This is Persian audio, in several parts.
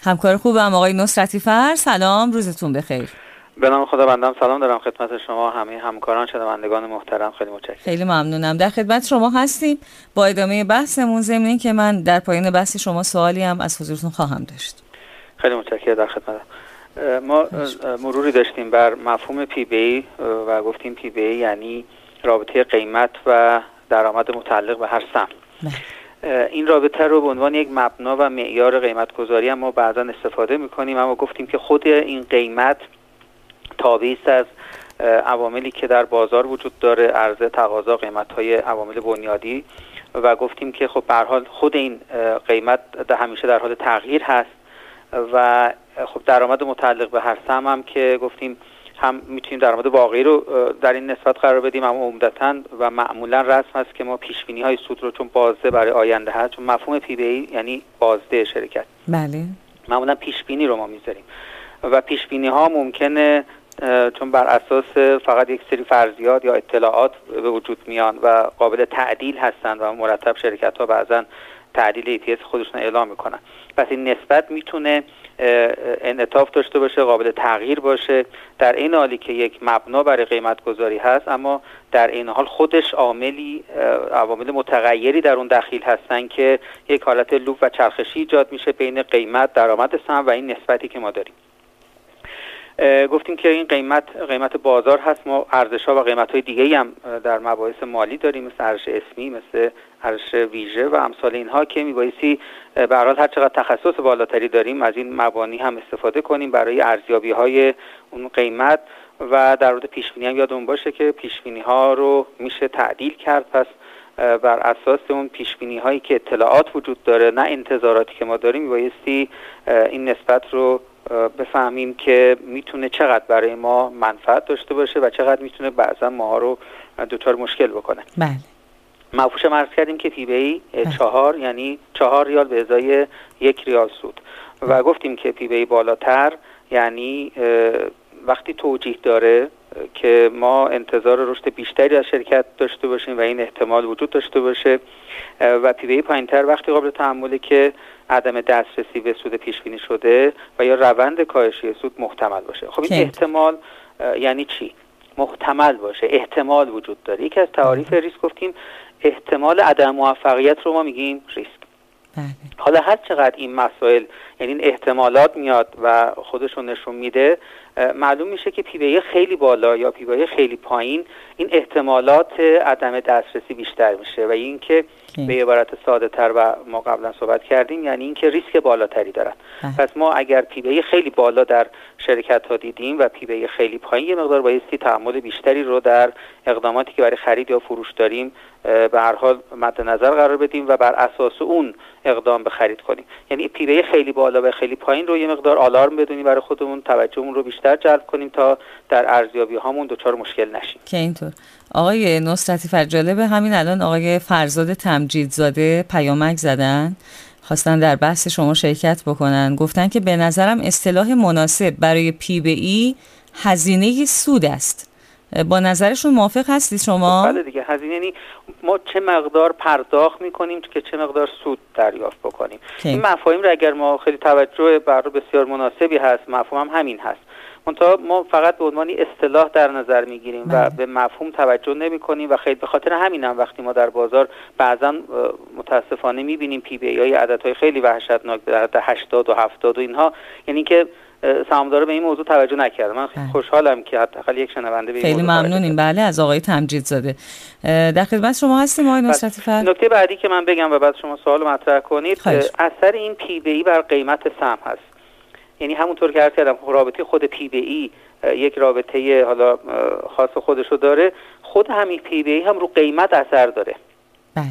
همکار خوبم آقای نصرتی فر. سلام، روزتون بخیر. به نام خدا بندم سلام دارم خدمت شما همه همکاران شنوندگان محترم. خیلی متشکرم. خیلی ممنونم. در خدمت شما هستیم با ادامه بحثمون، ضمن اینکه من در پایان بحث شما سوالی هم از حضورتون خواهم داشت. خیلی متشکرم. در خدمتم. ما مروری داشتیم بر مفهوم پی بی ای و گفتیم پی بی ای یعنی رابطه قیمت و درآمد متعلق به هر سهم. این رابطه رو به عنوان یک مبنا و معیار قیمت گذاری هم ما بعضا استفاده میکنیم، اما گفتیم که خود این قیمت تابع است از عواملی که در بازار وجود داره، عرضه، تقاضا، قیمت‌های عوامل بنیادی، و گفتیم که خب به هر حال خود این قیمت همیشه در حال تغییر هست و خب درآمد متعلق به هر سهم هم که گفتیم هم میتونیم درآمد واقعی رو در این نسبت قرار بدیم، اما عمدتاً و معمولاً رسم هست که ما پیش‌بینی‌های سود رو چون بازده برای آینده هست، چون مفهوم پی بی ای یعنی بازده شرکت، بله، معمولاً پیش‌بینی رو ما میذاریم و پیش‌بینی‌ها ممکنه چون بر اساس فقط یک سری فرضیات یا اطلاعات به وجود میان و قابل تعدیل هستند و مرتب شرکت‌ها بعضاً تعدیل EPS خودشون اعلام میکنن. پس این نسبت میتونه انعطاف داشته باشه، قابل تغییر باشه، در این حالی که یک مبنا برای قیمت گذاری هست، اما در این حال خودش عوامل متغیری در اون دخیل هستن که یک حالت لوپ و چرخشی ایجاد میشه بین قیمت، درآمد سهم و این نسبتی که ما داریم. گفتیم که این قیمت بازار هست. ما ارزش‌ها و قیمت‌های دیگه‌ای هم در مباحث مالی داریم، مثل ارزش اسمی، مثل ارزش ویژه و امثال اینها که میبایستی به هر حال هر چقدر تخصص بالاتری داریم از این مبانی هم استفاده کنیم برای ارزیابی‌های اون قیمت. و در مورد پیش‌بینی هم یادمون باشه که پیش‌بینی‌ها رو میشه تعدیل کرد. پس بر اساس اون پیش‌بینی‌هایی که اطلاعات وجود داره، نه انتظاراتی که ما داریم، میبایستی این نسبت رو بفهمیم که میتونه چقدر برای ما منفعت داشته باشه و چقدر میتونه بعضا ما رو دوچار مشکل بکنه. بله. مفهومش هم عرض کردیم که پی بی ای 4 یعنی 4 ریال به ازای 1 ریال سود و گفتیم که پی بی ای بالاتر یعنی وقتی توجیه داره که ما انتظار رشد بیشتری از شرکت داشته باشیم و این احتمال وجود داشته باشه، و پی بی ای پایین‌تر وقتی قابل تحمله که عدم دسترسی به سود پیش بینی شده و یا روند کاهشی سود محتمل باشه. خب این احتمال یعنی چی؟ محتمل باشه، احتمال وجود داره. یکی از تعاریف ریسک گفتیم احتمال عدم موفقیت رو ما میگیم ریسک. حالا هر چقدر این مسائل یعنی این احتمالات میاد و خودشون نشون میده، معلوم میشه که پی بی ای خیلی بالا یا پی بی ای خیلی پایین این احتمالات عدم دسترسی بیشتر میشه و اینکه به عبارت ساده تر و ما قبلا صحبت کردیم یعنی اینکه ریسک بالاتری دارن. پس ما اگر پی بی ای خیلی بالا در شرکت ها دیدیم و پی بی ای خیلی پایین، یه مقدار بایستی تحمل بیشتری رو در اقداماتی که برای خرید یا فروش داریم به هر حال مد نظر قرار بدیم و بر اساس اون اقدام به خرید کنیم. یعنی پی بی ای خیلی بالا و خیلی پایین رو یه مقدار آلارم بدونیم برای خودمون، توجهمون رو بیشتر جلب کنیم تا در ارزیابی هامون دچار مشکل نشیم. که اینطور. آقای نصرتی فر، جالبه همین الان آقای فرزاد تمجیدزاده پیامک زدن، خواستن در بحث شما شرکت بکنن. گفتن که به نظرم اصطلاح مناسب برای پی بی ای هزینه سود است. با نظرشون موافق هستید شما؟ بله دیگه، هزینه یعنی ما چه مقدار پرداخت میکنیم که چه مقدار سود دریافت بکنیم. این مفاهیم رو اگر ما خیلی توجه بر بسیار مناسبی هست، مفهوم هم همین هست. منتها ما فقط به عنوان اصطلاح در نظر میگیریم و به مفهوم توجه نمی کنیم و خیلی به خاطر همین هم وقتی ما در بازار بعضا متاسفانه میبینیم پی بی ای های عددهای خیلی وحشتناک در حد 80 و 70 و اینها، یعنی که سهامدارا به این موضوع توجه نکرده. من خیلی خوشحالم که حداقل یک شنونده به این موضوع خیلی ممنونیم. بله، از آقای تمجیدزاده. در خدمت شما هستیم آقای نصرتی فر. نکته بعدی که من بگم و بعد شما سوال مطرح کنید، اثر این پی بی ای بر قیمت سهم هست. یعنی همونطور که عرض کردم رابطه خود پی بی ای یک رابطه حالا خاص خودشو داره، خود همین پی بی ای هم رو قیمت اثر داره. بله.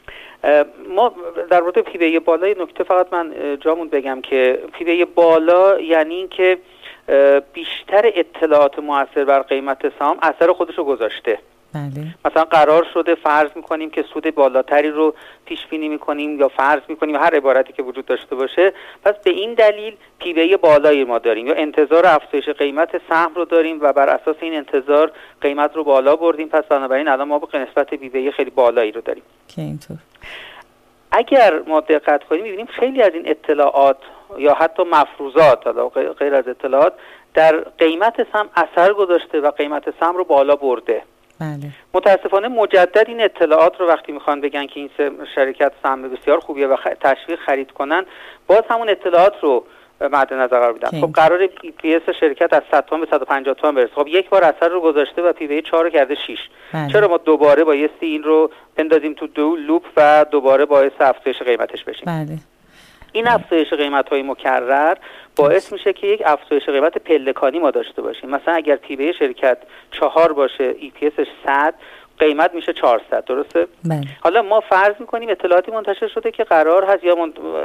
ما در مورد پی بی ای بالا نکته فقط من جامون بگم که پی بی ای بالا یعنی این که بیشتر اطلاعات مؤثر بر قیمت سهام اثر خودشو گذاشته. بله. مثلا قرار شده فرض میکنیم که سود بالاتری رو پیش بینی میکنیم یا فرض میکنیم، هر عبارتی که وجود داشته باشه، پس به این دلیل پی بی ای بالایی ما داریم یا انتظار افزایش قیمت سهم رو داریم و بر اساس این انتظار قیمت رو بالا بردیم، پس بنابراین الان ما به نسبت پی بی ای خیلی بالایی رو داریم. که اینطور. اگر ما دقت کنیم می‌بینیم خیلی از این اطلاعات یا حتی مفروضات، حالا غیر از اطلاعات، در قیمت سهم اثر گذاشته و قیمت سهم رو بالا برده. بله. متاسفانه مجدد این اطلاعات رو وقتی میخوان بگن که این شرکت سهم بسیار خوبیه و تشویق خرید کنن، باز همون اطلاعات رو مد نظر قرار میدن. خب قرار EPS شرکت از 100 تومان به 150 تومان برسه. خب یک بار اثر رو گذاشته و PBI 4 رو کرده 6. بله. چرا ما دوباره بایستی این رو بندازیم تو لوپ و دوباره باعث افزایش قیمتش بشیم؟ بله. این افزایش قیمت‌های مکرر باعث میشه که یک افزایش قیمت پلکانی ما داشته باشیم. مثلا اگر PBI شرکت 4 باشه، EPSش 100، قیمت میشه 400. درسته؟ بله. حالا ما فرض میکنیم اطلاعاتی منتشر شده که قرار هست یا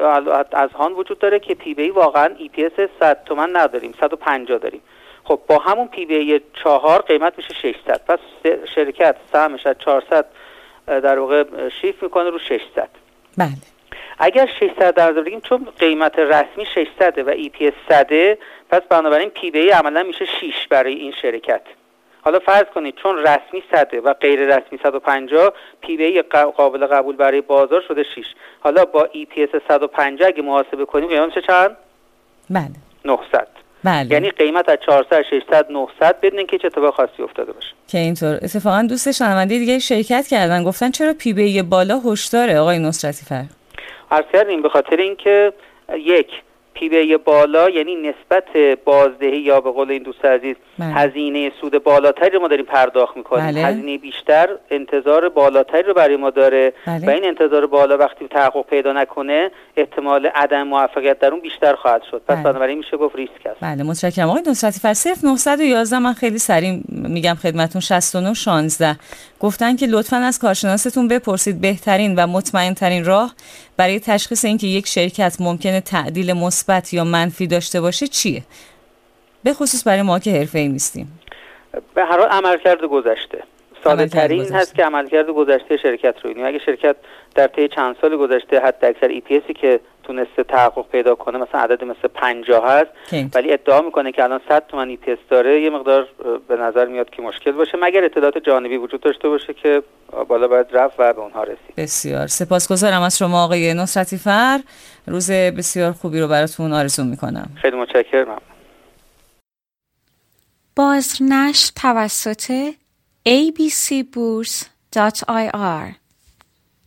از هان وجود داره که PBI واقعا EPS 100 تومان نداریم، 150 داریم. خب با همون PBI 4 قیمت میشه 600. پس شرکت سهمش از 400 در واقع شیفت میکنه رو 600. بله. اگر 600 در نظر بگیریم، چون قیمت رسمی 600 و EPS 100، پس بنابراین PBI عملا میشه 6 برای این شرکت. حالا فرض کنید چون رسمی 100 و غیر رسمی 150، PBI قابل قبول برای بازار شده 6. حالا با EPS 150 اگه محاسبه کنیم قیمت میشه چند؟ بله. 900. بله. یعنی قیمت از 400 600 900 بدون اینکه چه اتفاق خاصی افتاده باشه. که اینطور اتفاقا دوست شنونده دیگه شرکت کردن، گفتن چرا PBI بالا هشداره آقای نصرتی فر؟ عرض کردیم به خاطر اینکه یک PBI بالا یعنی نسبت بازدهی یا به قول این دوست عزیز هزینه سود بالاتری رو ما داریم پرداخت میکنیم. بله. هزینه بیشتر انتظار بالاتری رو برای ما داره. بله. و این انتظار بالا وقتی تحقق پیدا نکنه احتمال عدم موفقیت در اون بیشتر خواهد شد. پس بنابراین میشه گفت ریسک است. بله متشکرم آقای نصرتی فر. 0911 من خیلی سریع میگم خدمتتون 69 16 گفتن که لطفاً از کارشناستون بپرسید بهترین و مطمئن ترین راه برای تشخیص اینکه یک شرکت ممکنه تعدیل مثبت یا منفی داشته باشه چیه؟ به خصوص برای ما که حرفه‌ای نیستیم. به هر حال عملکرد گذشته. ساده ترین هست که عملکرد گذشته شرکت رو ببینیم. اگه شرکت در طی چند سال گذشته حد اکثر EPSی که تونسته تحقق پیدا کنه مثلا عدد مثل 50 هست، ولی ادعا میکنه که الان 100 تومن EPS داره، یه مقدار به نظر میاد که مشکل باشه، مگر اطلاعات جانبی وجود داشته باشه که بالا باید رفت و به اونها رسید. بسیار سپاسگزارم از شما آقای نصرتی فر. روز بسیار خوبی رو براتون آرزو میکنم. خیلی متشکرم. بازنشر توسط abcburs.ir